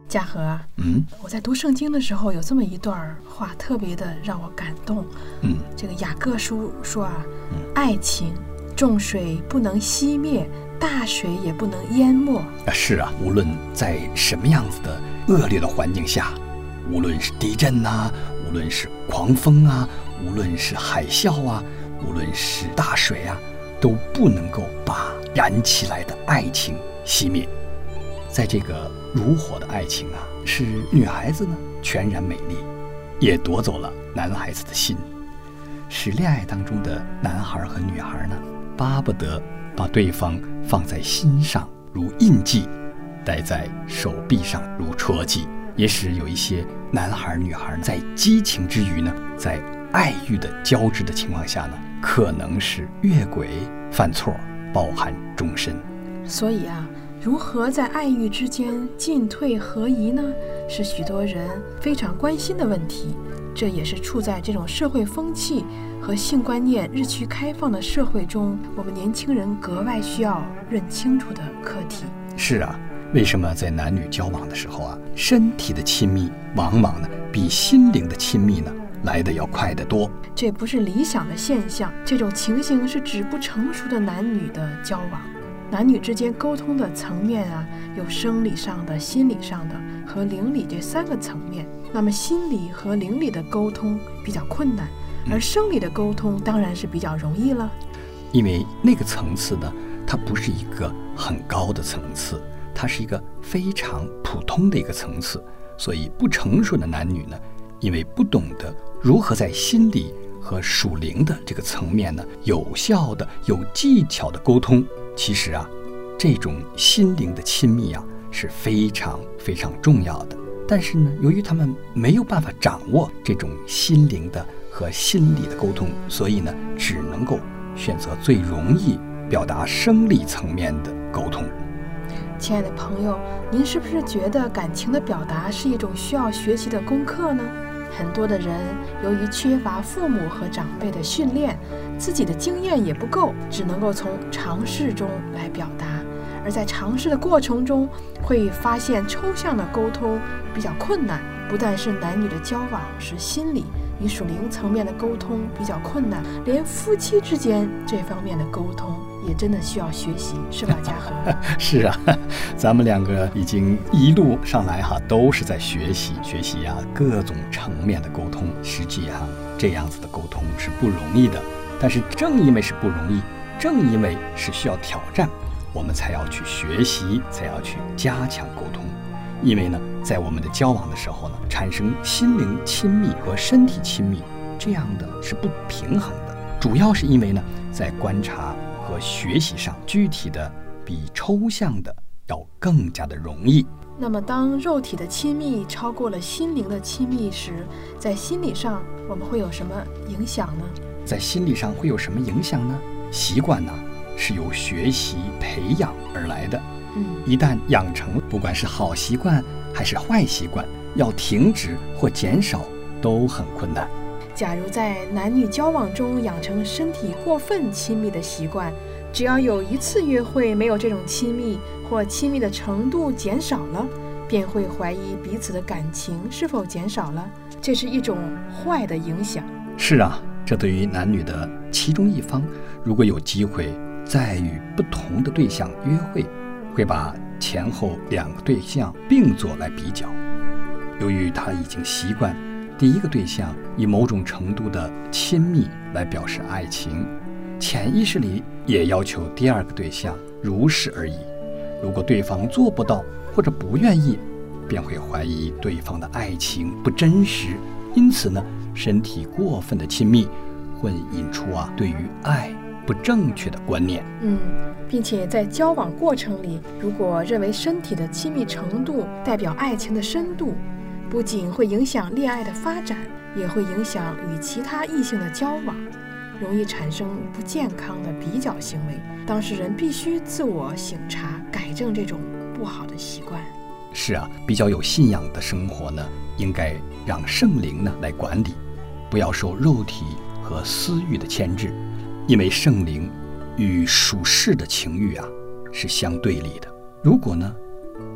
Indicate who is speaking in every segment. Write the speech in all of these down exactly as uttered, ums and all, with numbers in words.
Speaker 1: 嘉禾啊，
Speaker 2: 嗯，
Speaker 1: 我在读圣经的时候有这么一段话，特别的让我感动。
Speaker 2: 嗯，
Speaker 1: 这个雅各书说啊，嗯、爱情，众水不能熄灭，大水也不能淹没。
Speaker 2: 啊，是啊，无论在什么样子的恶劣的环境下，无论是地震啊，无论是狂风啊，无论是海啸啊，无论是大水啊，都不能够把燃起来的爱情熄灭。在这个如火的爱情啊，使女孩子呢全然美丽，也夺走了男孩子的心，使恋爱当中的男孩和女孩呢，巴不得把对方放在心上如印记，戴在手臂上如戳记，也使有一些男孩女孩在激情之余呢，在爱欲的交织的情况下呢，可能是越轨犯错，包含终身。
Speaker 1: 所以啊，如何在爱欲之间进退合宜呢？是许多人非常关心的问题。这也是处在这种社会风气和性观念日趋开放的社会中，我们年轻人格外需要认清楚的课题。
Speaker 2: 是啊，为什么在男女交往的时候啊，身体的亲密往往呢比心灵的亲密呢来得要快得多？
Speaker 1: 这不是理想的现象，这种情形是指不成熟的男女的交往。男女之间沟通的层面啊，有生理上的、心理上的和灵理这三个层面。那么心理和灵理的沟通比较困难，而生理的沟通当然是比较容易了。
Speaker 2: 因为那个层次呢，它不是一个很高的层次，它是一个非常普通的一个层次。所以不成熟的男女呢，因为不懂得如何在心理和属灵的这个层面呢，有效的、有技巧的沟通。其实啊，这种心灵的亲密啊是非常非常重要的。但是呢，由于他们没有办法掌握这种心灵的和心理的沟通，所以呢，只能够选择最容易表达生理层面的沟通。
Speaker 1: 亲爱的朋友，您是不是觉得感情的表达是一种需要学习的功课呢？很多的人由于缺乏父母和长辈的训练，自己的经验也不够，只能够从尝试中来表达。而在尝试的过程中，会发现抽象的沟通比较困难。不但是男女的交往是心理与属灵层面的沟通比较困难，连夫妻之间这方面的沟通也真的需要学习，是吧，嘉禾？
Speaker 2: 是啊，咱们两个已经一路上来哈，都是在学习学习啊各种层面的沟通。实际啊，这样子的沟通是不容易的，但是正因为是不容易，正因为是需要挑战，我们才要去学习，才要去加强沟通。因为呢，在我们的交往的时候呢，产生心灵亲密和身体亲密，这样的是不平衡的。主要是因为呢，在观察和学习上，具体的比抽象的要更加的容易。
Speaker 1: 那么当肉体的亲密超过了心灵的亲密时，在心理上我们会有什么影响呢？
Speaker 2: 在心理上会有什么影响呢？习惯呢，是由学习培养而来的。嗯，一旦养成，不管是好习惯还是坏习惯，要停止或减少都很困难。
Speaker 1: 假如在男女交往中养成身体过分亲密的习惯，只要有一次约会没有这种亲密，或亲密的程度减少了，便会怀疑彼此的感情是否减少了，这是一种坏的影响。
Speaker 2: 是啊，这对于男女的其中一方，如果有机会再与不同的对象约会，会把前后两个对象并作来比较。由于他已经习惯第一个对象以某种程度的亲密来表示爱情，潜意识里也要求第二个对象如是而已。如果对方做不到或者不愿意，便会怀疑对方的爱情不真实。因此呢，身体过分的亲密会引出啊对于爱不正确的观念。
Speaker 1: 嗯，并且在交往过程里，如果认为身体的亲密程度代表爱情的深度，不仅会影响恋爱的发展，也会影响与其他异性的交往，容易产生不健康的比较行为。当事人必须自我省察，改正这种不好的习惯。
Speaker 2: 是啊，比较有信仰的生活呢，应该让圣灵呢来管理，不要受肉体和私欲的牵制，因为圣灵与属世的情欲啊是相对立的。如果呢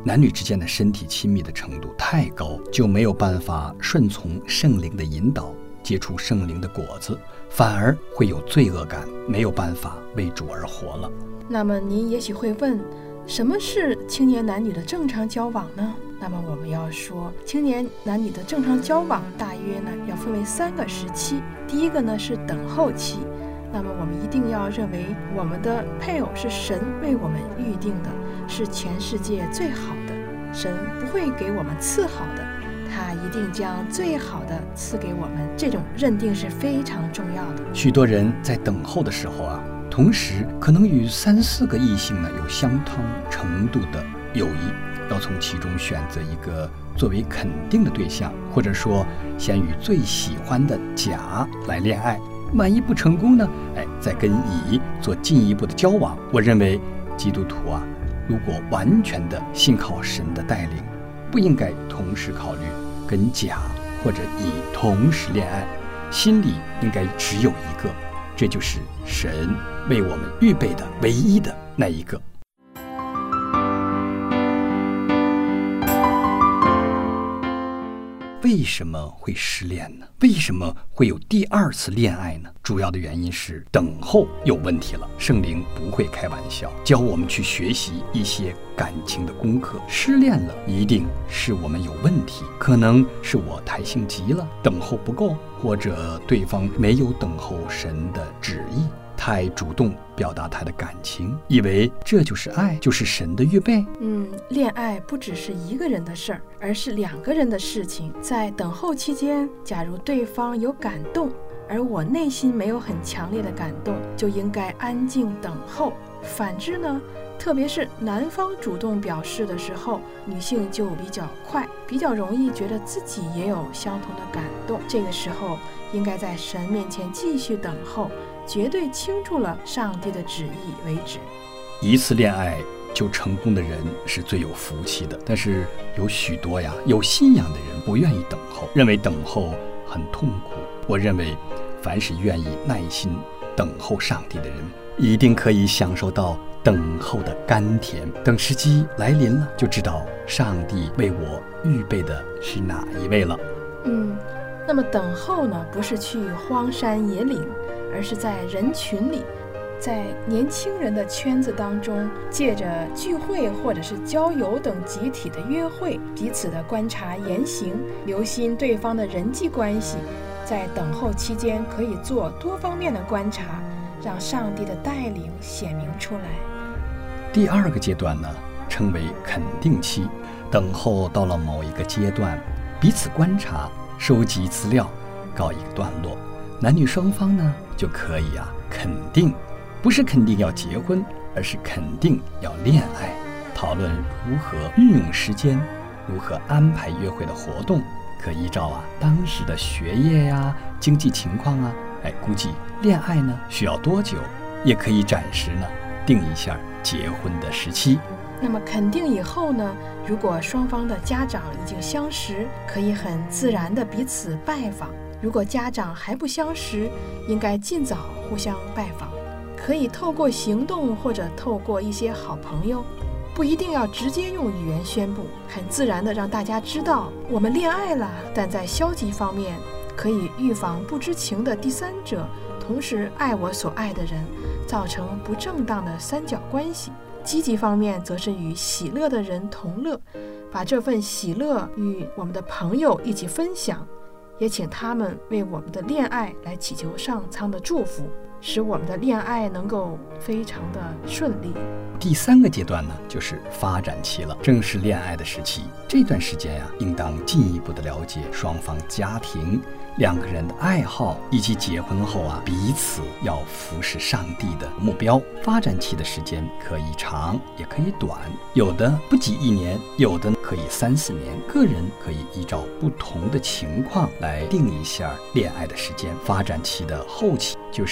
Speaker 2: 男女之间的身体亲密的程度太高，就没有办法顺从圣灵的引导，结出圣灵的果子，反而会有罪恶感，没有办法为主而活了。
Speaker 1: 那么您也许会问，什么是青年男女的正常交往呢？那么我们要说，青年男女的正常交往大约呢要分为三个时期。第一个呢是等候期，那么我们一定要认为我们的配偶是神为我们预定的，是全世界最好的，神不会给我们次好的，他一定将最好的赐给我们，这种认定是非常重要的。
Speaker 2: 许多人在等候的时候啊，同时可能与三四个异性呢有相同程度的友谊，要从其中选择一个作为肯定的对象，或者说先与最喜欢的甲来恋爱，万一不成功呢，哎，再跟乙做进一步的交往。我认为基督徒啊，如果完全的信靠神的带领，不应该同时考虑跟甲或者乙同时恋爱，心里应该只有一个，这就是神为我们预备的唯一的那一个。为什么会失恋呢？为什么会有第二次恋爱呢？主要的原因是等候有问题了。圣灵不会开玩笑，教我们去学习一些感情的功课。失恋了，一定是我们有问题，可能是我太性急了，等候不够，或者对方没有等候神的旨意，太主动表达他的感情，以为这就是爱，就是神的预备。
Speaker 1: 嗯，恋爱不只是一个人的事儿，而是两个人的事情。在等候期间，假如对方有感动，而我内心没有很强烈的感动，就应该安静等候。反之呢，特别是男方主动表示的时候，女性就比较快，比较容易觉得自己也有相同的感动。这个时候应该在神面前继续等候，绝对倾注了上帝的旨意为止。
Speaker 2: 一次恋爱就成功的人是最有福气的，但是有许多呀有信仰的人不愿意等候，认为等候很痛苦。我认为凡是愿意耐心等候上帝的人，一定可以享受到等候的甘甜。等时机来临了，就知道上帝为我预备的是哪一位了。
Speaker 1: 嗯，那么等候呢，不是去荒山野岭，而是在人群里，在年轻人的圈子当中，借着聚会或者是交友等集体的约会，彼此的观察言行，留心对方的人际关系。在等候期间可以做多方面的观察，让上帝的带领显明出来。
Speaker 2: 第二个阶段呢，称为肯定期。等候到了某一个阶段，彼此观察，收集资料，告一个段落，男女双方呢就可以啊肯定，不是肯定要结婚，而是肯定要恋爱，讨论如何运用时间，如何安排约会的活动，可依照啊当时的学业呀、经济情况啊，哎估计恋爱呢需要多久，也可以暂时呢定一下结婚的时期。
Speaker 1: 那么肯定以后呢，如果双方的家长已经相识，可以很自然的彼此拜访；如果家长还不相识，应该尽早互相拜访，可以透过行动或者透过一些好朋友，不一定要直接用语言宣布，很自然的让大家知道我们恋爱了。但在消极方面，可以预防不知情的第三者同时爱我所爱的人，造成不正当的三角关系。积极方面则是与喜乐的人同乐，把这份喜乐与我们的朋友一起分享，也请他们为我们的恋爱来祈求上苍的祝福，使我们的恋爱能够非常的顺利。
Speaker 2: 第三个阶段呢，就是发展期了，正是恋爱的时期。这段时间呀、啊，应当进一步的了解双方家庭、两个人的爱好，以及结婚后啊彼此要服侍上帝的目标。发展期的时间可以长，也可以短，有的不及一年，有的可以三四年。个人可以依照不同的情况来定一下恋爱的时间。发展期的后期就是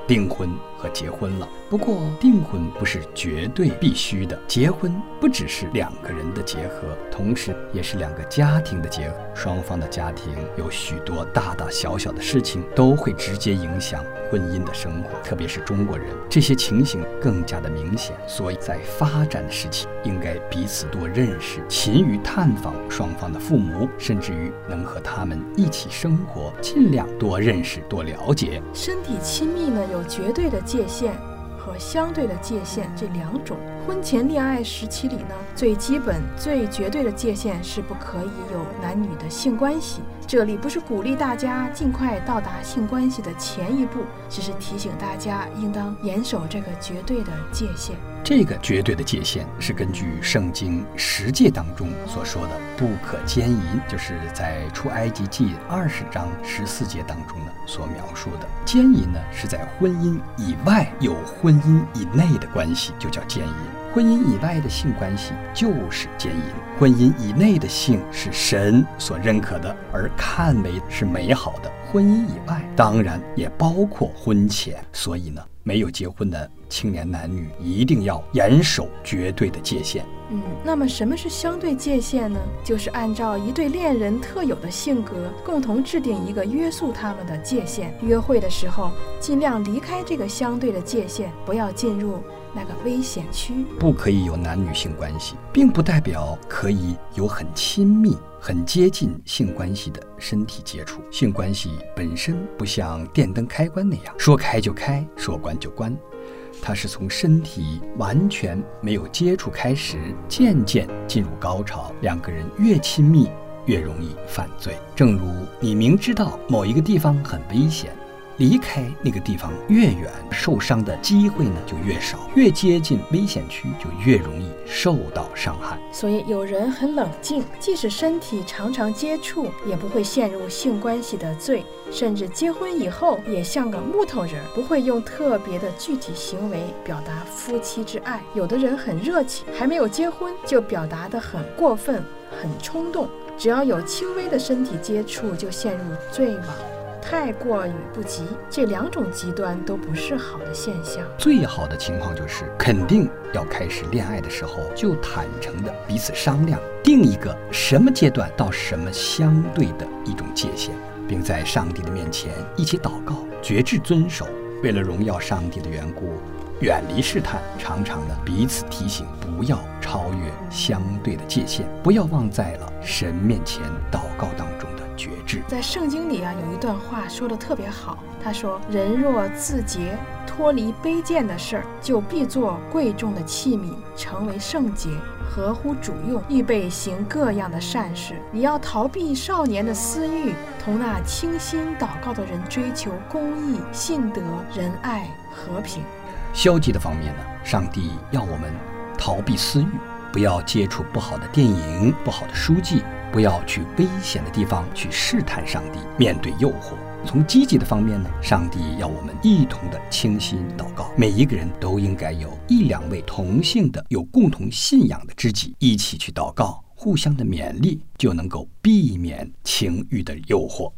Speaker 2: 订婚和结婚了。不过订婚不是绝对必须的，结婚不只是两个人的结合，同时也是两个家庭的结合。双方的家庭有许多大大小小的事情都会直接影响婚姻的生活，特别是中国人，这些情形更加的明显。所以在发展的时期，应该彼此多认识，勤于探访双方的父母，甚至于能和他们一起生活，尽量多认识多了解。
Speaker 1: 身体亲密呢，有绝对的界限和相对的界限这两种。婚前恋爱时期里呢，最基本最绝对的界限是不可以有男女的性关系。这里不是鼓励大家尽快到达性关系的前一步，只是提醒大家应当严守这个绝对的界限。
Speaker 2: 这个绝对的界限是根据圣经十诫当中所说的不可奸淫，就是在出埃及记二十章十四节当中呢所描述的。奸淫呢是在婚姻以外有婚姻以内的关系，就叫奸淫。婚姻以外的性关系就是奸淫，婚姻以内的性是神所认可的，而看为是美好的。婚姻以外当然也包括婚前，所以呢，没有结婚的青年男女一定要严守绝对的界限。
Speaker 1: 嗯，那么什么是相对界限呢？就是按照一对恋人特有的性格，共同制定一个约束他们的界限。约会的时候，尽量离开这个相对的界限，不要进入那个危险区。
Speaker 2: 不可以有男女性关系，并不代表可以有很亲密、很接近性关系的身体接触。性关系本身不像电灯开关那样，说开就开，说关就关。它是从身体完全没有接触开始，渐渐进入高潮。两个人越亲密，越容易犯罪。正如你明知道某一个地方很危险，离开那个地方越远，受伤的机会呢就越少，越接近危险区就越容易受到伤害。
Speaker 1: 所以有人很冷静，即使身体常常接触，也不会陷入性关系的罪，甚至结婚以后也像个木头人，不会用特别的具体行为表达夫妻之爱。有的人很热情，还没有结婚就表达得很过分、很冲动，只要有轻微的身体接触就陷入罪网，太过于不及。这两种极端都不是好的现象。
Speaker 2: 最好的情况就是肯定要开始恋爱的时候就坦诚的彼此商量，定一个什么阶段到什么相对的一种界限，并在上帝的面前一起祷告，决志遵守。为了荣耀上帝的缘故，远离试探，常常呢彼此提醒，不要超越相对的界限，不要忘在了神面前祷告当中的决志。
Speaker 1: 在圣经里啊，有一段话说得特别好，他说：人若自洁，脱离卑贱的事儿，就必做贵重的器皿，成为圣洁，合乎主用，预备行各样的善事。你要逃避少年的私欲，同那清心祷告的人追求公义、信德、仁爱、和平。
Speaker 2: 消极的方面呢，上帝要我们逃避私欲，不要接触不好的电影、不好的书籍，不要去危险的地方去试探上帝，面对诱惑。从积极的方面呢，上帝要我们一同的倾心祷告，每一个人都应该有一两位同性的有共同信仰的知己一起去祷告，互相的勉励，就能够避免情欲的诱惑。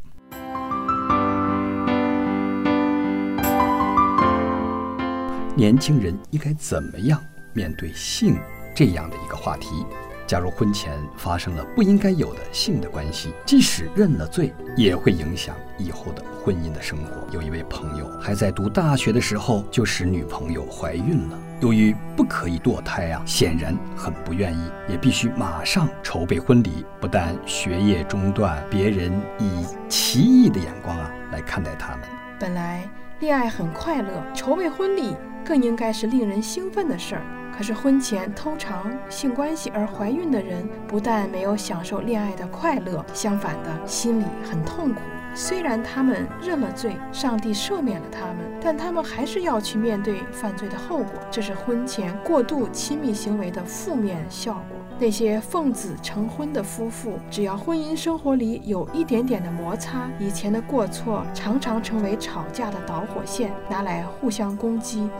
Speaker 2: 年轻人应该怎么样面对性这样的一个话题？假如婚前发生了不应该有的性的关系，即使认了罪，也会影响以后的婚姻的生活。有一位朋友还在读大学的时候就使女朋友怀孕了，由于不可以堕胎啊，显然很不愿意，也必须马上筹备婚礼。不但学业中断，别人以奇异的眼光啊来看待他们。
Speaker 1: 本来恋爱很快乐，筹备婚礼更应该是令人兴奋的事儿。可是婚前偷尝性关系而怀孕的人，不但没有享受恋爱的快乐，相反的，心里很痛苦。虽然他们认了罪，上帝赦免了他们，但他们还是要去面对犯罪的后果。这是婚前过度亲密行为的负面效果。那些奉子成婚的夫妇，只要婚姻生活里有一点点的摩擦，以前的过错常常成为吵架的导火线，拿来互相攻击、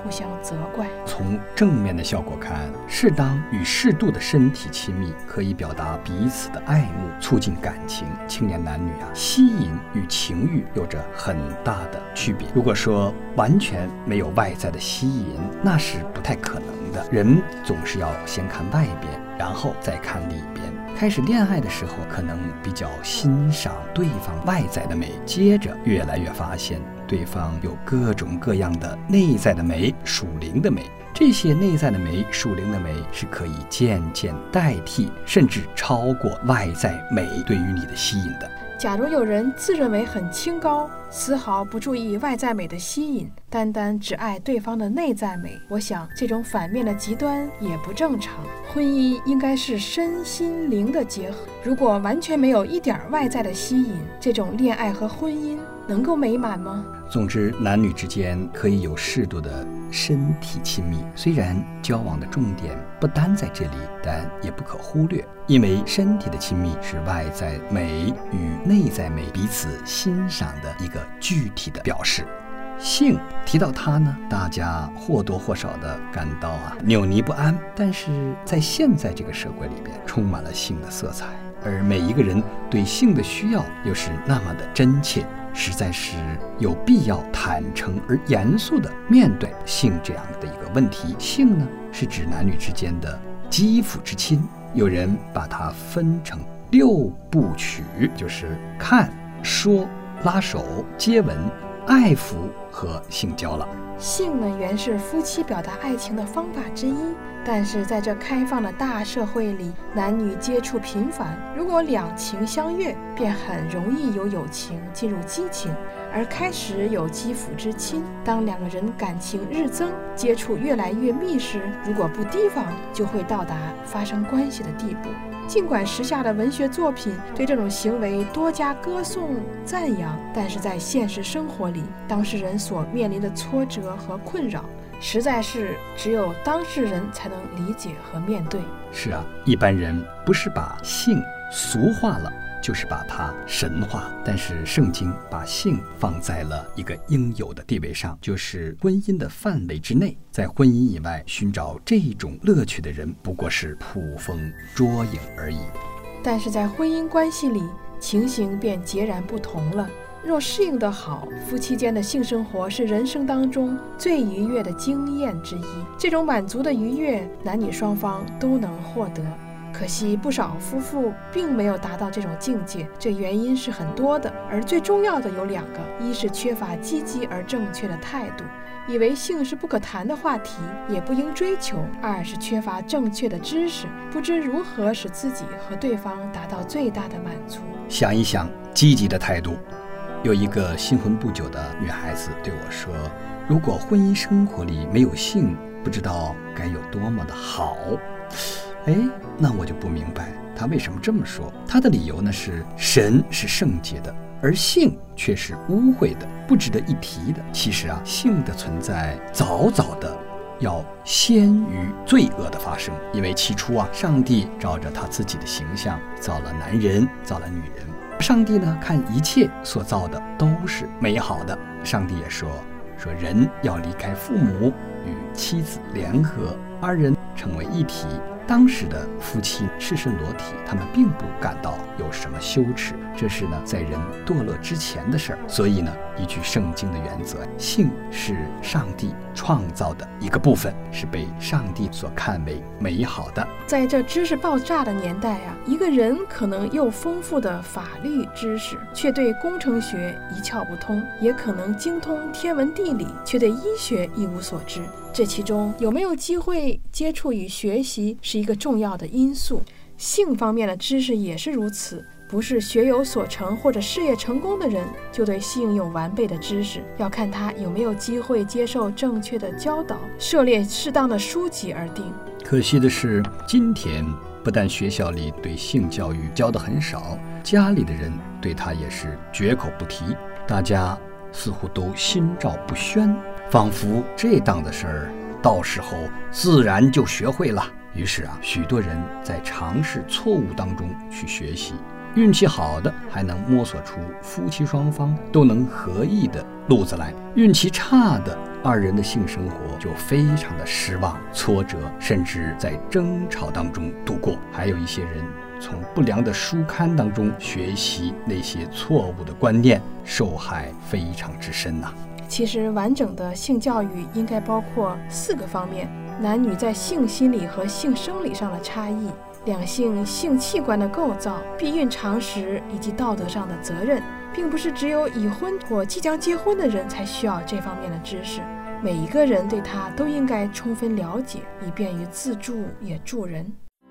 Speaker 1: 互相责怪。
Speaker 2: 从正面的效果看，适当与适度的身体亲密可以表达彼此的爱慕，促进感情。青年男女啊，吸引与情欲有着很大的区别。如果说完全没有外在的吸引，那是不太可能的。人总是要先看外边，然后再看里边。开始恋爱的时候，可能比较欣赏对方外在的美，接着越来越发现对方有各种各样的内在的美、属灵的美。这些内在的美、属灵的美是可以渐渐代替，甚至超过外在美对于你的吸引的。
Speaker 1: 假如有人自认为很清高，丝毫不注意外在美的吸引，单单只爱对方的内在美，我想这种反面的极端也不正常。婚姻应该是身心灵的结合，如果完全没有一点外在的吸引，这种恋爱和婚姻能够美满吗？
Speaker 2: 总之，男女之间可以有适度的身体亲密，虽然交往的重点不单在这里，但也不可忽略，因为身体的亲密是外在美与内在美彼此欣赏的一个具体的表示。性提到它呢，大家或多或少的感到啊扭捏不安，但是在现在这个社会里边，充满了性的色彩，而每一个人对性的需要又是那么的真切，实在是有必要坦诚而严肃地面对性这样的一个问题。性呢，是指男女之间的肌肤之亲，有人把它分成六部曲，就是看、说、拉手、接吻、爱抚和性交了。
Speaker 1: 性呢，原是夫妻表达爱情的方法之一，但是在这开放的大社会里，男女接触频繁，如果两情相悦，便很容易由友情进入激情，而开始有肌肤之亲。当两个人感情日增，接触越来越密时，如果不提防，就会到达发生关系的地步。尽管时下的文学作品对这种行为多加歌颂赞扬，但是在现实生活里，当事人所面临的挫折和困扰，实在是只有当事人才能理解和面对。
Speaker 2: 是啊，一般人不是把性俗化了，就是把它神化，但是圣经把性放在了一个应有的地位上，就是婚姻的范围之内。在婚姻以外寻找这种乐趣的人，不过是捕风捉影而已。
Speaker 1: 但是在婚姻关系里，情形便截然不同了。若适应得好，夫妻间的性生活是人生当中最愉悦的经验之一。这种满足的愉悦，男女双方都能获得。可惜不少夫妇并没有达到这种境界，这原因是很多的，而最重要的有两个：一是缺乏积极而正确的态度，以为性是不可谈的话题，也不应追求；二是缺乏正确的知识，不知如何使自己和对方达到最大的满足。
Speaker 2: 想一想，积极的态度。有一个新婚不久的女孩子对我说，如果婚姻生活里没有性，不知道该有多么的好。哎，那我就不明白她为什么这么说。她的理由呢是，神是圣洁的，而性却是污秽的，不值得一提的。其实啊，性的存在早早的要先于罪恶的发生，因为起初啊，上帝照着他自己的形象造了男人，造了女人。上帝呢，看一切所造的都是美好的。上帝也说，说人要离开父母，与妻子联合，二人成为一体。当时的夫妻赤身裸体，他们并不感到有什么羞耻，这是呢在人堕落之前的事儿。所以呢，依据圣经的原则，性是上帝创造的一个部分，是被上帝所看为美好的。
Speaker 1: 在这知识爆炸的年代啊，一个人可能有丰富的法律知识，却对工程学一窍不通；也可能精通天文地理，却对医学一无所知。这其中有没有机会接触与学习是一个重要的因素。性方面的知识也是如此，不是学有所成或者事业成功的人就对性有完备的知识，要看他有没有机会接受正确的教导，涉猎适当的书籍而定。
Speaker 2: 可惜的是，今天不但学校里对性教育教得很少，家里的人对他也是绝口不提，大家似乎都心照不宣，仿佛这档子事儿到时候自然就学会了。于是啊，许多人在尝试错误当中去学习，运气好的还能摸索出夫妻双方都能合意的路子来，运气差的二人的性生活就非常的失望、挫折，甚至在争吵当中度过。还有一些人从不良的书刊当中学习那些错误的观念，受害非常之深呐、啊。
Speaker 1: 其实完整的性教育应该包括四个方面：男女在性心理和性生理上的差异，两性性器官的构造、避孕常识以及道德上的责任，并不是只有已婚或即将结婚的人才需要这方面的知识，每一个人对它都应该充分了解，以便于自助也助人。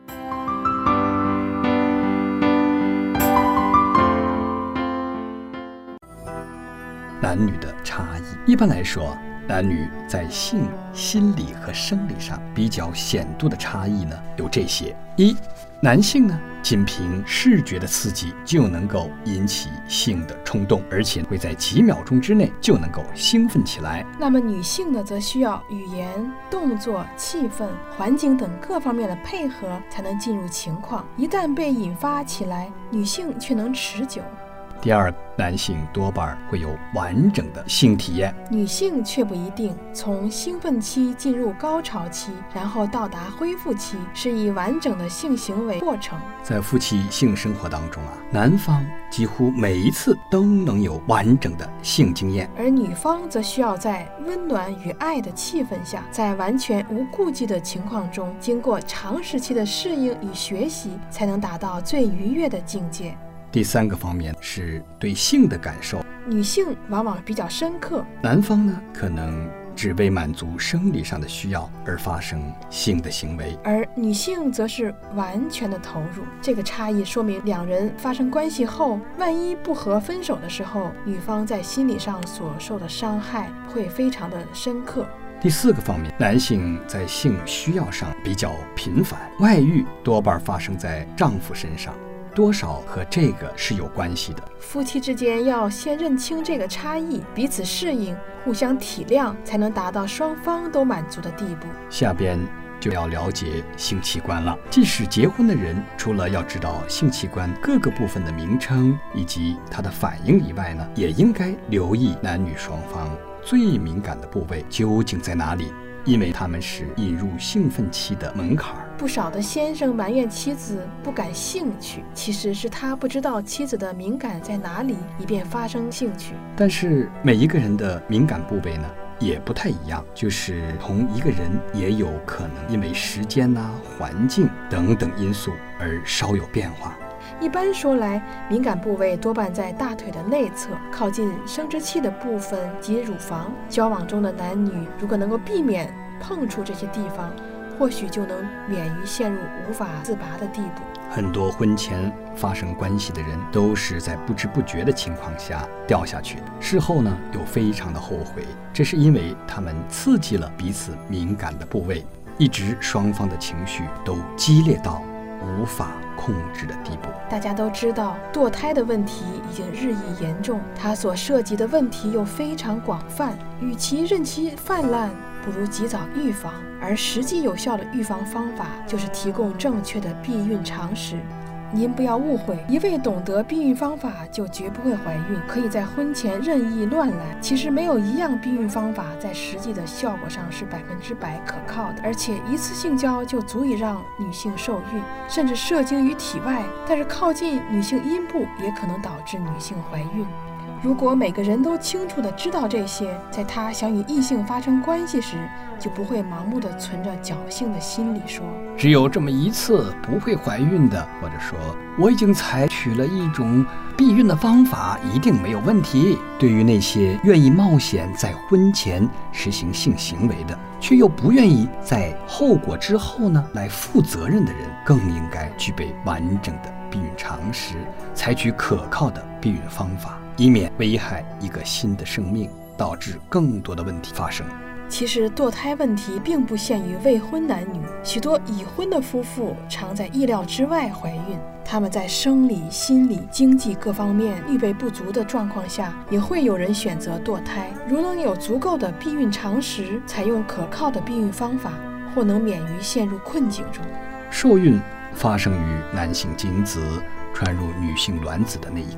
Speaker 2: 男女的差异，一般来说，男女在性、心理和生理上比较显著的差异呢，有这些：一，男性呢，仅凭视觉的刺激就能够引起性的冲动，而且会在几秒钟之内就能够兴奋起来。
Speaker 1: 那么女性呢，则需要语言、动作、气氛、环境等各方面的配合才能进入情况，一旦被引发起来，女性却能持久。
Speaker 2: 第二，男性多半会有完整的性体验，
Speaker 1: 女性却不一定。从兴奋期进入高潮期，然后到达恢复期，是以完整的性行为过程。
Speaker 2: 在夫妻性生活当中啊，男方几乎每一次都能有完整的性经验，
Speaker 1: 而女方则需要在温暖与爱的气氛下，在完全无顾忌的情况中，经过长时期的适应与学习，才能达到最愉悦的境界。
Speaker 2: 第三个方面是对性的感受，
Speaker 1: 女性往往比较深刻，
Speaker 2: 男方呢可能只为满足生理上的需要而发生性的行为，
Speaker 1: 而女性则是完全的投入。这个差异说明两人发生关系后，万一不和分手的时候，女方在心理上所受的伤害会非常的深刻。
Speaker 2: 第四个方面，男性在性需要上比较频繁，外遇多半发生在丈夫身上，多少和这个是有关系的。
Speaker 1: 夫妻之间要先认清这个差异，彼此适应，互相体谅，才能达到双方都满足的地步。
Speaker 2: 下边就要了解性器官了。即使结婚的人，除了要知道性器官各个部分的名称以及它的反应以外呢，也应该留意男女双方最敏感的部位究竟在哪里，因为他们是引入兴奋期的门槛。
Speaker 1: 不少的先生埋怨妻子不感兴趣，其实是他不知道妻子的敏感在哪里，以便发生兴趣。
Speaker 2: 但是每一个人的敏感部位呢也不太一样，就是同一个人也有可能因为时间啊、环境等等因素而稍有变化。
Speaker 1: 一般说来，敏感部位多半在大腿的内侧，靠近生殖器的部分及乳房。交往中的男女如果能够避免碰触这些地方，或许就能免于陷入无法自拔的地步。
Speaker 2: 很多婚前发生关系的人都是在不知不觉的情况下掉下去的，事后呢又非常的后悔，这是因为他们刺激了彼此敏感的部位，一直双方的情绪都激烈到无法控制的地步。
Speaker 1: 大家都知道，堕胎的问题已经日益严重，它所涉及的问题又非常广泛，与其任其泛滥，不如及早预防。而实际有效的预防方法就是提供正确的避孕常识。您不要误会，一味懂得避孕方法就绝不会怀孕，可以在婚前任意乱来。其实没有一样避孕方法在实际的效果上是百分之百可靠的，而且一次性交就足以让女性受孕，甚至射精于体外，但是靠近女性阴部也可能导致女性怀孕。如果每个人都清楚地知道这些，在他想与异性发生关系时，就不会盲目地存着侥幸的心理说
Speaker 2: 只有这么一次不会怀孕的，或者说我已经采取了一种避孕的方法，一定没有问题。对于那些愿意冒险在婚前实行性行为的，却又不愿意在后果之后呢来负责任的人，更应该具备完整的避孕常识，采取可靠的避孕方法，以免危害一个新的生命，导致更多的问题发生。
Speaker 1: 其实堕胎问题并不限于未婚男女，许多已婚的夫妇常在意料之外怀孕，他们在生理、心理、经济各方面预备不足的状况下，也会有人选择堕胎。如能有足够的避孕常识，采用可靠的避孕方法，或能免于陷入困境中。
Speaker 2: 受孕发生于男性精子传入女性卵子的那一刻，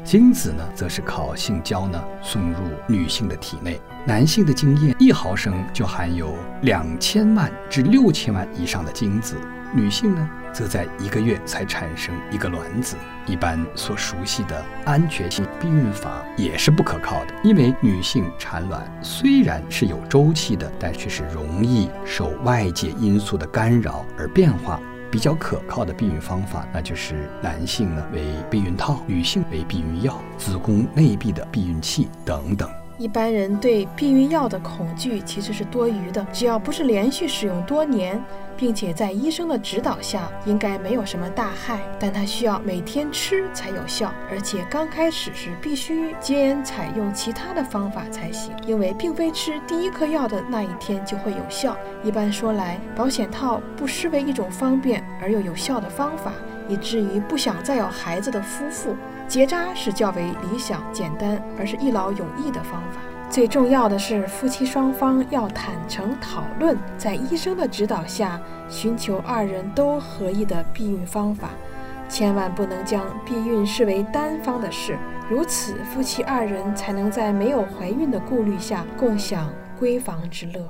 Speaker 2: 精子呢，则是靠性交呢送入女性的体内。男性的精液一毫升就含有两千万至六千万以上的精子，女性呢，则在一个月才产生一个卵子。一般所熟悉的安全性避孕法也是不可靠的，因为女性产卵虽然是有周期的，但却是容易受外界因素的干扰而变化。比较可靠的避孕方法，那就是男性呢为避孕套，女性为避孕药，子宫内壁的避孕器等等。
Speaker 1: 一般人对避孕药的恐惧其实是多余的，只要不是连续使用多年，并且在医生的指导下，应该没有什么大害。但它需要每天吃才有效，而且刚开始时必须兼采用其他的方法才行，因为并非吃第一颗药的那一天就会有效。一般说来，保险套不失为一种方便而又有效的方法，以至于不想再有孩子的夫妇，结扎是较为理想、简单而是一劳永逸的方法。最重要的是，夫妻双方要坦诚讨论，在医生的指导下，寻求二人都合意的避孕方法，千万不能将避孕视为单方的事，如此夫妻二人才能在没有怀孕的顾虑下，共享闺房之乐。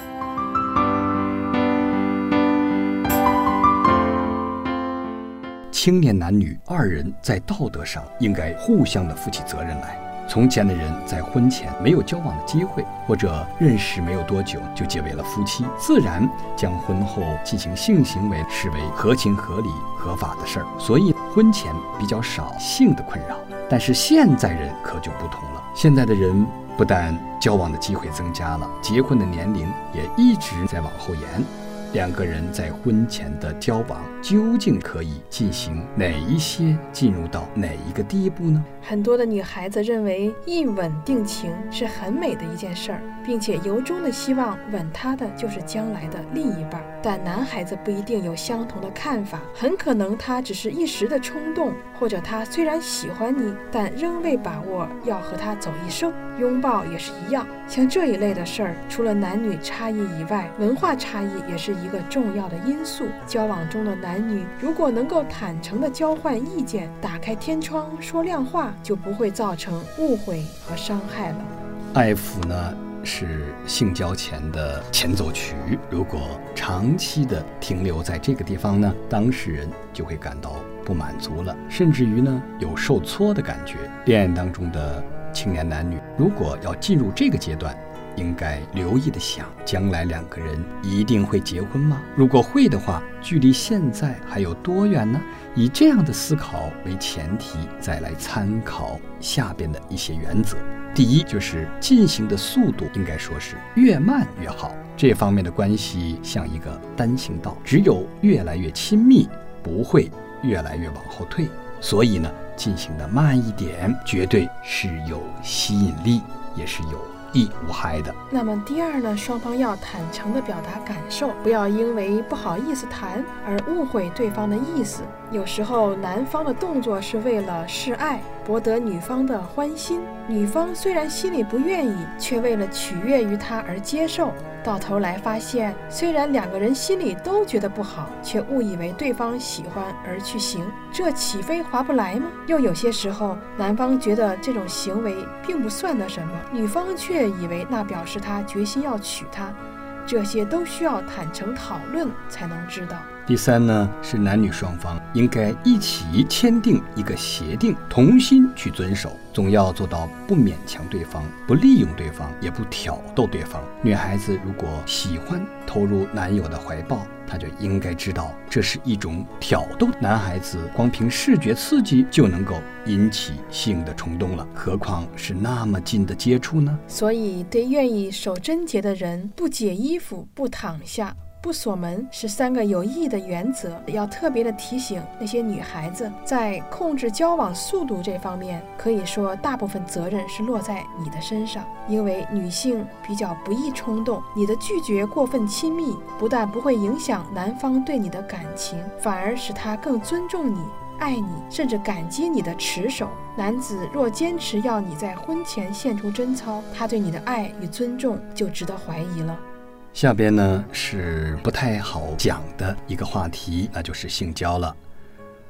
Speaker 2: 青年男女二人在道德上应该互相的负起责任来。从前的人在婚前没有交往的机会，或者认识没有多久就结为了夫妻，自然将婚后进行性行为视为合情合理合法的事儿，所以婚前比较少性的困扰。但是现在人可就不同了，现在的人不但交往的机会增加了，结婚的年龄也一直在往后延。两个人在婚前的交往究竟可以进行哪一些，进入到哪一个地步呢？
Speaker 1: 很多的女孩子认为一吻定情是很美的一件事儿，并且由衷的希望吻她的就是将来的另一半。但男孩子不一定有相同的看法，很可能他只是一时的冲动，或者他虽然喜欢你，但仍未把握要和他走一生。拥抱也是一样，像这一类的事儿，除了男女差异以外，文化差异也是一个重要的因素。交往中的男女如果能够坦诚地交换意见，打开天窗说亮话，就不会造成误会和伤害了。
Speaker 2: 爱抚呢是性交前的前奏曲，如果长期的停留在这个地方呢，当事人就会感到不满足了，甚至于呢有受挫的感觉。恋爱当中的青年男女如果要进入这个阶段，应该留意的想，将来两个人一定会结婚吗？如果会的话，距离现在还有多远呢？以这样的思考为前提，再来参考下边的一些原则。第一，就是进行的速度应该说是越慢越好，这方面的关系像一个单行道，只有越来越亲密，不会越来越往后退。所以呢，进行的慢一点，绝对是有吸引力，也是有益无害的。
Speaker 1: 那么第二呢，双方要坦诚地表达感受，不要因为不好意思谈而误会对方的意思。有时候男方的动作是为了示爱，博得女方的欢心，女方虽然心里不愿意，却为了取悦于他而接受，到头来发现虽然两个人心里都觉得不好，却误以为对方喜欢而去行，这岂非划不来吗？又有些时候男方觉得这种行为并不算得什么，女方却以为那表示他决心要娶她，这些都需要坦诚讨论才能知道。
Speaker 2: 第三呢，是男女双方应该一起签订一个协定，同心去遵守，总要做到不勉强对方，不利用对方，也不挑逗对方。女孩子如果喜欢投入男友的怀抱，她就应该知道这是一种挑逗。男孩子光凭视觉刺激就能够引起性的冲动了，何况是那么近的接触呢？所
Speaker 1: 以对愿意守贞洁的人，不解衣服，不躺下，不锁门，是三个有益的原则。要特别的提醒那些女孩子，在控制交往速度这方面，可以说大部分责任是落在你的身上，因为女性比较不易冲动，你的拒绝过分亲密，不但不会影响男方对你的感情，反而使他更尊重你，爱你，甚至感激你的持守。男子若坚持要你在婚前献出贞操，他对你的爱与尊重就值得怀疑了。
Speaker 2: 下边呢是不太好讲的一个话题，那就是性交了。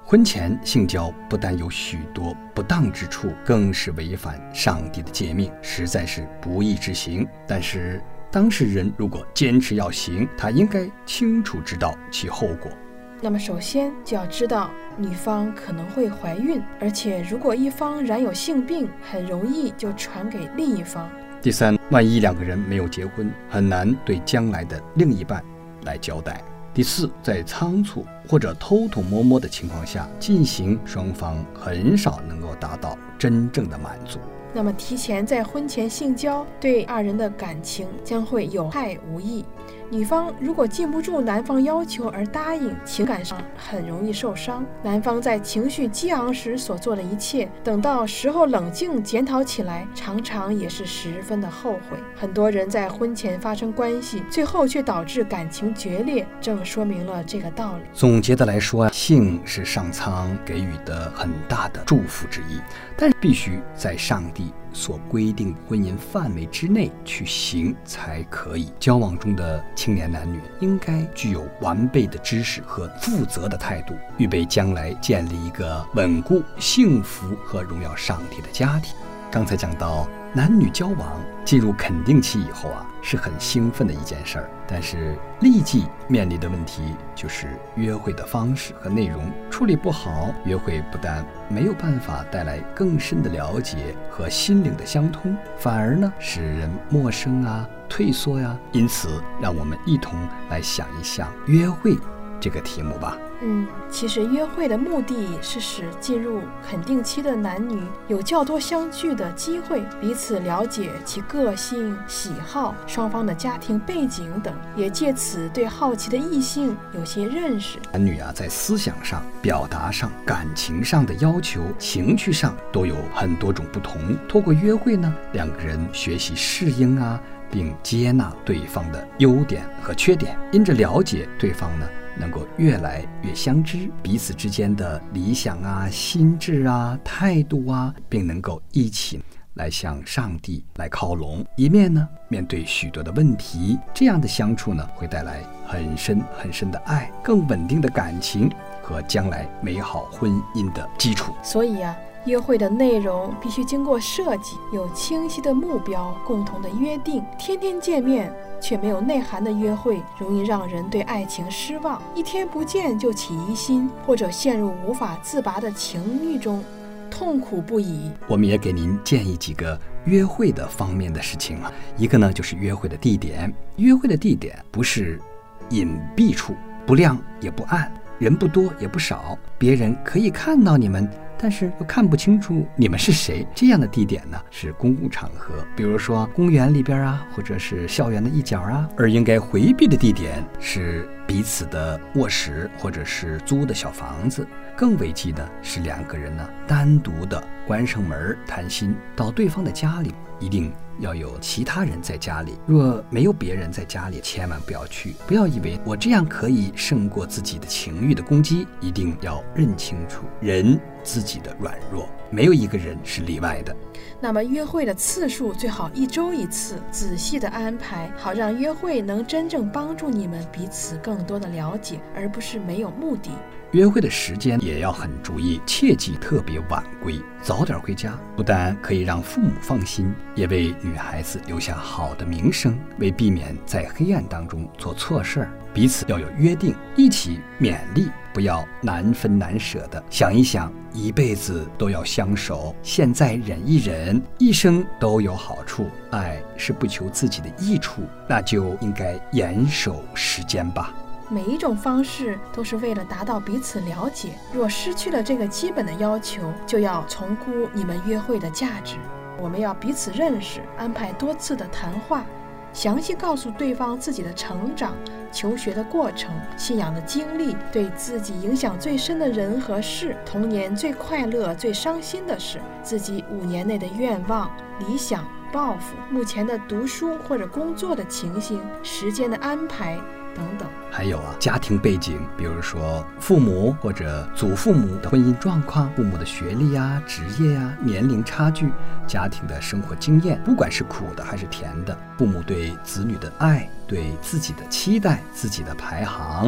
Speaker 2: 婚前性交不但有许多不当之处，更是违反上帝的诫命，实在是不义之行。但是当事人如果坚持要行，他应该清楚知道其后果。
Speaker 1: 那么首先就要知道女方可能会怀孕，而且如果一方染有性病，很容易就传给另一方。
Speaker 2: 第三，万一两个人没有结婚，很难对将来的另一半来交代。第四，在仓促或者偷偷摸摸的情况下进行，双方很少能够达到真正的满足。
Speaker 1: 那么提前在婚前性交，对二人的感情将会有害无益。女方如果禁不住男方要求而答应，情感上很容易受伤。男方在情绪激昂时所做的一切，等到时候冷静检讨起来，常常也是十分的后悔。很多人在婚前发生关系，最后却导致感情决裂，正说明了这个道理。
Speaker 2: 总结的来说啊，性是上苍给予的很大的祝福之一，但必须在上帝所规定婚姻范围之内去行才可以。交往中的青年男女应该具有完备的知识和负责的态度，预备将来建立一个稳固、幸福和荣耀上帝的家庭。刚才讲到男女交往进入肯定期以后啊，是很兴奋的一件事儿，但是立即面临的问题就是约会的方式和内容处理不好，约会不但没有办法带来更深的了解和心灵的相通，反而呢使人陌生啊、退缩呀、啊。因此让我们一同来想一想约会这个题目吧。
Speaker 1: 嗯，其实约会的目的是使进入肯定期的男女有较多相聚的机会，彼此了解其个性、喜好、双方的家庭背景等，也借此对好奇的异性有些认识。
Speaker 2: 男女啊，在思想上、表达上、感情上的要求、情趣上都有很多种不同。通过约会呢，两个人学习适应啊，并接纳对方的优点和缺点，因着了解对方呢，能够越来越相知，彼此之间的理想啊、心智啊、态度啊，并能够一起来向上帝来靠拢，一面呢面对许多的问题。这样的相处呢，会带来很深很深的爱，更稳定的感情和将来美好婚姻的基础。
Speaker 1: 所以啊，约会的内容必须经过设计，有清晰的目标，共同的约定。天天见面却没有内涵的约会，容易让人对爱情失望，一天不见就起疑心，或者陷入无法自拔的情欲中，痛苦不已。
Speaker 2: 我们也给您建议几个约会的方面的事情啊。一个呢，就是约会的地点。约会的地点不是隐蔽处，不亮也不暗，人不多也不少，别人可以看到你们，但是又看不清楚你们是谁。这样的地点呢，是公共场合，比如说公园里边啊，或者是校园的一角啊。而应该回避的地点是彼此的卧室或者是租的小房子。更危机的是两个人呢单独的关上门谈心。到对方的家里，一定要有其他人在家里，若没有别人在家里，千万不要去。不要以为我这样可以胜过自己的情欲的攻击，一定要认清楚人自己的软弱，没有一个人是例外的。
Speaker 1: 那么约会的次数最好一周一次，仔细的安排，好让约会能真正帮助你们彼此更多的了解，而不是没有目的。
Speaker 2: 约会的时间也要很注意，切忌特别晚归，早点回家，不但可以让父母放心，也为女孩子留下好的名声。为避免在黑暗当中做错事儿，彼此要有约定，一起勉励，不要难分难舍的。想一想，一辈子都要相守，现在忍一忍，一生都有好处。爱是不求自己的益处，那就应该严守时间吧。
Speaker 1: 每一种方式都是为了达到彼此了解，若失去了这个基本的要求，就要重估你们约会的价值。我们要彼此认识，安排多次的谈话，详细告诉对方自己的成长、求学的过程、信仰的经历，对自己影响最深的人和事，童年最快乐、最伤心的事，自己五年内的愿望、理想、抱负，目前的读书或者工作的情形，时间的安排等等。
Speaker 2: 还有啊，家庭背景，比如说父母或者祖父母的婚姻状况，父母的学历啊、职业啊、年龄差距，家庭的生活经验，不管是苦的还是甜的，父母对子女的爱，对自己的期待，自己的排行，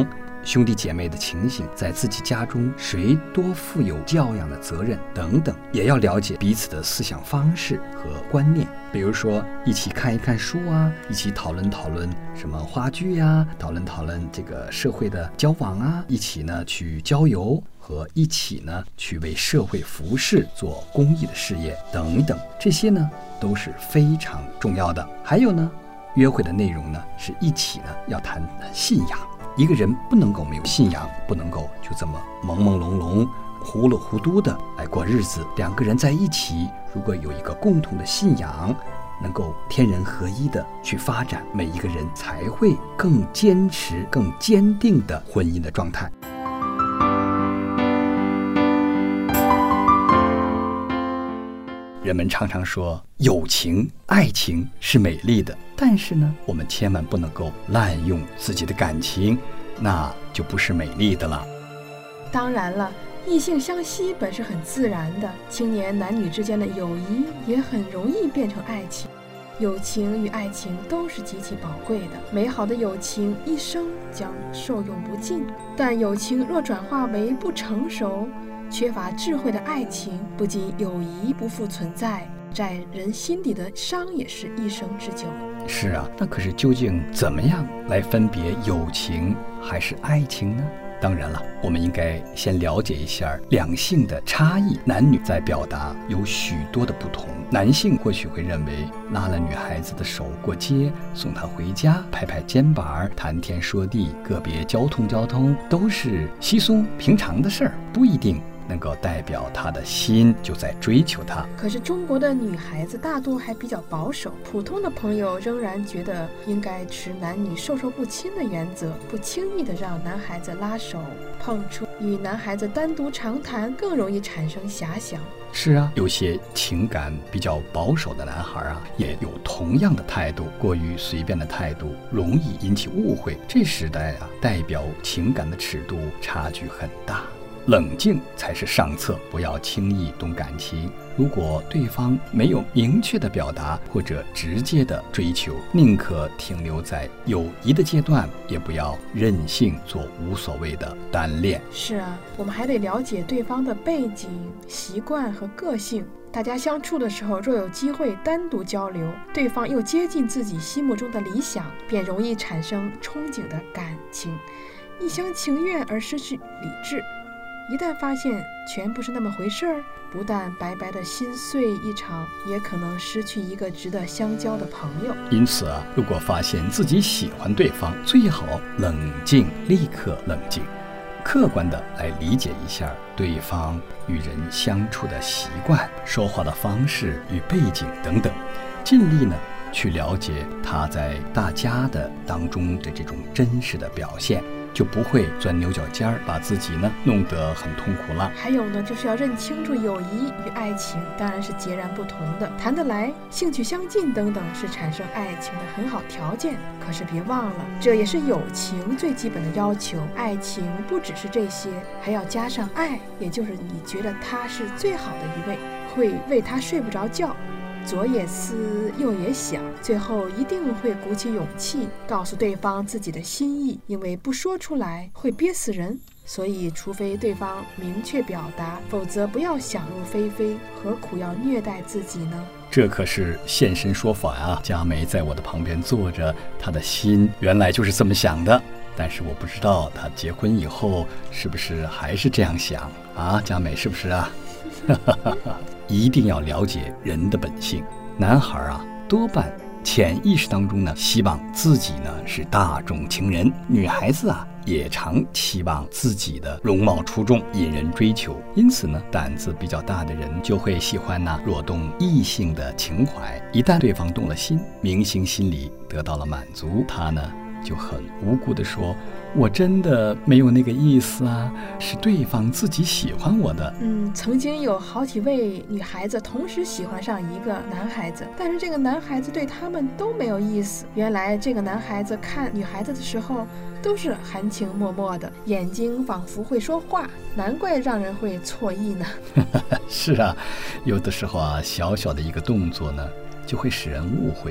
Speaker 2: 兄弟姐妹的情形，在自己家中谁多负有教养的责任等等，也要了解彼此的思想方式和观念。比如说一起看一看书啊，一起讨论讨论什么话剧呀，讨论讨论这个社会的交往啊，一起呢去郊游，和一起呢去为社会服事，做公益的事业等等，这些呢都是非常重要的。还有呢，约会的内容呢是一起呢要谈信仰。一个人不能够没有信仰，不能够就这么朦朦胧胧糊里糊涂的来过日子。两个人在一起，如果有一个共同的信仰，能够天人合一的去发展，每一个人才会更坚持更坚定的婚姻的状态。人们常常说友情爱情是美丽的，但是呢，我们千万不能够滥用自己的感情，那就不是美丽的了。
Speaker 1: 当然了，异性相吸本是很自然的，青年男女之间的友谊也很容易变成爱情。友情与爱情都是极其宝贵的，美好的友情一生将受用不尽，但友情若转化为不成熟缺乏智慧的爱情，不仅友谊不复存在，在人心底的伤也是一生之久。
Speaker 2: 是啊，那可是究竟怎么样来分别友情还是爱情呢？当然了，我们应该先了解一下两性的差异，男女在表达有许多的不同。男性或许会认为拉了女孩子的手过街，送她回家，拍拍肩膀，谈天说地，个别交通交通都是稀松平常的事儿，不一定能够代表他的心就在追求他。
Speaker 1: 可是中国的女孩子大多还比较保守，普通的朋友仍然觉得应该持男女授受不亲的原则，不轻易的让男孩子拉手碰触，与男孩子单独长谈更容易产生遐想。
Speaker 2: 是啊，有些情感比较保守的男孩啊，也有同样的态度，过于随便的态度容易引起误会。这时代啊，代表情感的尺度差距很大，冷静才是上策，不要轻易动感情。如果对方没有明确的表达或者直接的追求，宁可停留在友谊的阶段，也不要任性做无所谓的单恋。
Speaker 1: 是啊，我们还得了解对方的背景、习惯和个性。大家相处的时候，若有机会单独交流，对方又接近自己心目中的理想，便容易产生憧憬的感情，一厢情愿而失去理智。一旦发现全不是那么回事儿，不但白白的心碎一场，也可能失去一个值得相交的朋友。
Speaker 2: 因此啊，如果发现自己喜欢对方，最好冷静，立刻冷静，客观的来理解一下对方与人相处的习惯、说话的方式与背景等等，尽力呢去了解他在大家的当中的这种真实的表现，就不会钻牛角尖儿，把自己呢弄得很痛苦了。
Speaker 1: 还有呢，就是要认清楚友谊与爱情当然是截然不同的，谈得来、兴趣相近等等是产生爱情的很好条件。可是别忘了，这也是友情最基本的要求。爱情不只是这些，还要加上爱，也就是你觉得他是最好的一位，会为他睡不着觉，左也思右也想，最后一定会鼓起勇气告诉对方自己的心意，因为不说出来会憋死人。所以除非对方明确表达，否则不要想入非非，何苦要虐待自己呢？
Speaker 2: 这可是现身说法啊！佳梅在我的旁边坐着，她的心原来就是这么想的，但是我不知道她结婚以后是不是还是这样想啊？佳梅是不是啊？一定要了解人的本性。男孩啊，多半潜意识当中呢，希望自己呢是大众情人；女孩子啊，也常期望自己的容貌出众，引人追求。因此呢，胆子比较大的人就会喜欢呢惹动异性的情怀。一旦对方动了心，明星心里得到了满足，他呢就很无辜地说，我真的没有那个意思啊，是对方自己喜欢我的。
Speaker 1: 嗯，曾经有好几位女孩子同时喜欢上一个男孩子，但是这个男孩子对他们都没有意思。原来这个男孩子看女孩子的时候都是含情脉脉的，眼睛仿佛会说话，难怪让人会错意呢。是
Speaker 2: 啊，有的时候啊，小小的一个动作呢，就会使人误会。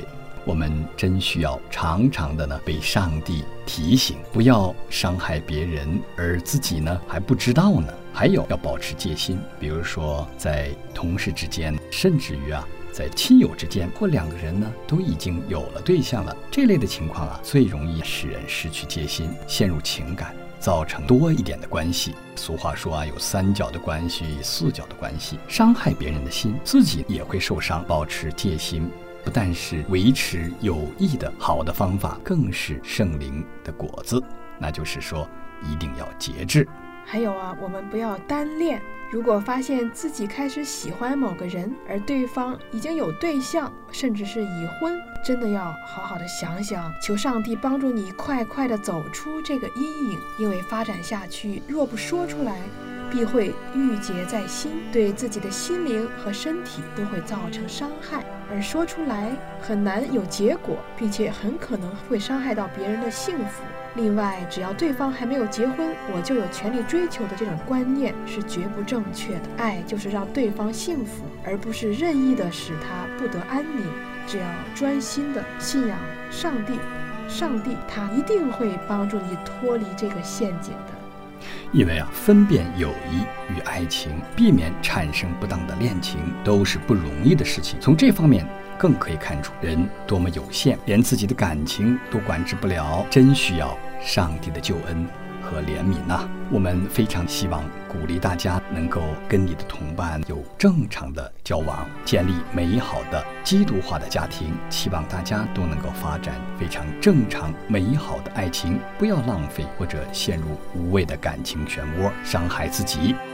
Speaker 2: 我们真需要常常的呢被上帝提醒，不要伤害别人，而自己呢还不知道呢。还有要保持戒心，比如说在同事之间，甚至于啊在亲友之间，或两个人呢都已经有了对象了，这类的情况啊最容易使人失去戒心，陷入情感，造成多一点的关系。俗话说啊，有三角的关系，四角的关系，伤害别人的心，自己也会受伤。保持戒心不但是维持有益的好的方法，更是圣灵的果子，那就是说一定要节制。
Speaker 1: 还有啊，我们不要单恋。如果发现自己开始喜欢某个人，而对方已经有对象，甚至是已婚，真的要好好的想想，求上帝帮助你快快的走出这个阴影。因为发展下去，若不说出来，必会郁结在心，对自己的心灵和身体都会造成伤害，而说出来很难有结果，并且很可能会伤害到别人的幸福。另外，只要对方还没有结婚，我就有权利追求的这种观念是绝不正确的。爱就是让对方幸福，而不是任意的使他不得安宁。只要专心的信仰上帝，上帝他一定会帮助你脱离这个陷阱的。
Speaker 2: 因为啊，分辨友谊与爱情，避免产生不当的恋情，都是不容易的事情。从这方面更可以看出人多么有限，连自己的感情都管制不了，真需要上帝的救恩和怜悯呐、啊。我们非常希望鼓励大家能够跟你的同伴有正常的交往，建立美好的基督化的家庭，期望大家都能够发展非常正常美好的爱情，不要浪费或者陷入无谓的感情漩涡，伤害自己